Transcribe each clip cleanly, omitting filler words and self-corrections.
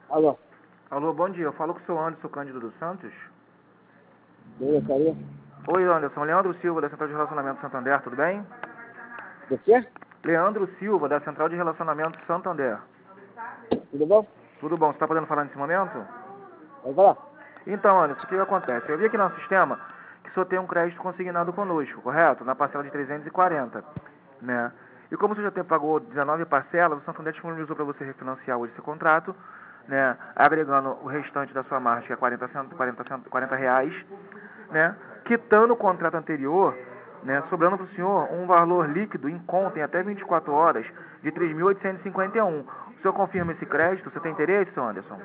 Alô, Alô, bom dia. Eu falo com o seu Anderson Cândido dos Santos. beleza, aí? Oi, Anderson. Leandro Silva, da Central de Relacionamento Santander, tudo bem? Do quê? Leandro Silva, da Central de Relacionamento Santander. Tudo bom? Tudo bom? Você está podendo falar nesse momento? Vai falar? Então, Anderson, o que acontece? Eu vi aqui no sistema que o senhor tem um crédito consignado conosco, correto? Na parcela de 340, né? E como o senhor já pagou 19 parcelas, o Santander disponibilizou para você refinanciar hoje esse contrato, né? Agregando o restante da sua margem, que é 40 reais, né? Quitando o contrato anterior, né? Sobrando para o senhor um valor líquido em conta em até 24 horas de 3.851. O senhor confirma esse crédito? Você tem interesse, senhor Anderson?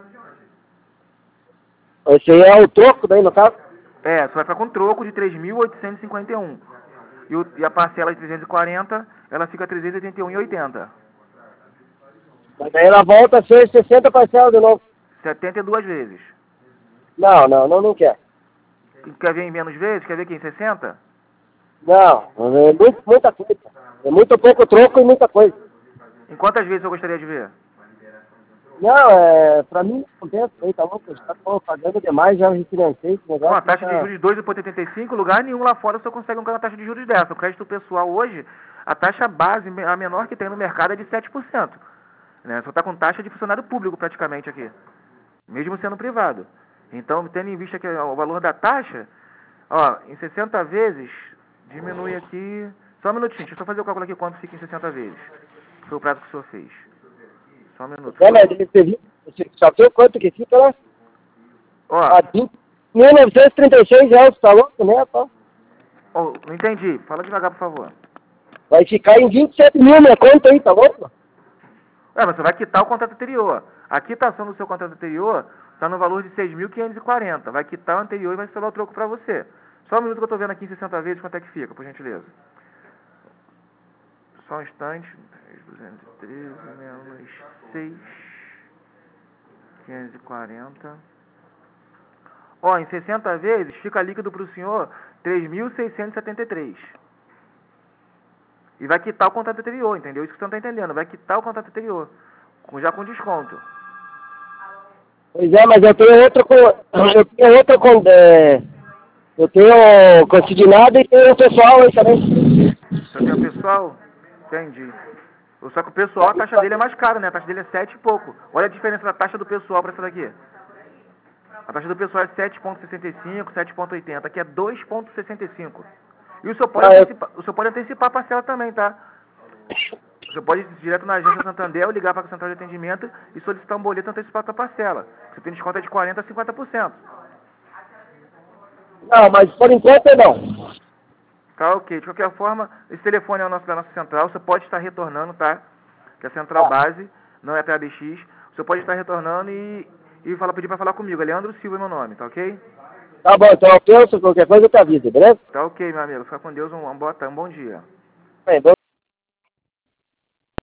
Esse aí é o troco daí, no caso? É, você vai ficar com troco de 3.851. E a parcela de 340, ela fica 381,80. Mas daí ela volta a ser 60 parcelas de novo. 72 vezes. Não quer. Quer ver em menos vezes? Quer ver aqui em 60? Não, é muita coisa. É muito pouco troco e muita coisa. Em quantas vezes eu gostaria de ver? Não, pra mim não compensa aí, tá louco? Eu já tô pagando demais, já refinancei esse Com a negócio. taxa de Tá... juros de 2,85, lugar nenhum lá fora você consegue uma taxa de juros dessa. O crédito pessoal hoje, a taxa base, a menor que tem no mercado é de 7%. Né? Você está com taxa de funcionário público praticamente aqui, mesmo sendo privado. Então, tendo em vista que o valor da taxa, ó, em 60 vezes, diminui aqui... Só um minutinho, deixa eu só fazer o cálculo aqui quanto fica em 60 vezes. Foi o prazo que o senhor fez. Só um minuto, por Olha, favor. você só viu quanto que fica lá? Ó, Ah, 1.936 reais, tá louco, né, pá? ó, não entendi. Fala devagar, por favor. Vai ficar em 27 mil minha conta aí, tá louco? Mas você vai quitar o contrato anterior. A quitação do seu contrato anterior está no valor de 6.540. Vai quitar o anterior e vai sobrar o troco para você. Só um minuto que eu estou vendo aqui em 60 vezes quanto é que fica, por gentileza. Só um instante. 213 menos 6.540. Ó, em 60 vezes fica líquido para o senhor 3.673. E vai quitar o contrato anterior, entendeu? Isso que você não está entendendo. Vai quitar o contrato anterior, já com desconto. Pois é, mas eu tenho consignado e tenho pessoal aí também. Você tem o pessoal? Entendi. Só que o pessoal, a taxa dele é mais cara, né? A taxa dele é 7 e pouco. Olha a diferença da taxa do pessoal para essa daqui. A taxa do pessoal é 7,65, 7,80. Aqui é 2,65. E o senhor pode antecipar a parcela também, tá? O senhor pode ir direto na agência Santander ou ligar para a central de atendimento e solicitar um boleto antecipado da parcela. Você tem desconto de 40% a 50%. Não, mas por enquanto não. Tá, ok. De qualquer forma, esse telefone é o nosso da nossa central. Você pode estar retornando, tá? Que é a central Tá, base, não é a PABX. Você pode estar retornando e pedir para falar comigo. É Leandro Silva é meu nome, tá ok? tá bom, então eu penso, qualquer coisa eu te aviso, beleza? Tá ok, meu amigo. Fica com Deus. Um bom dia. Bem,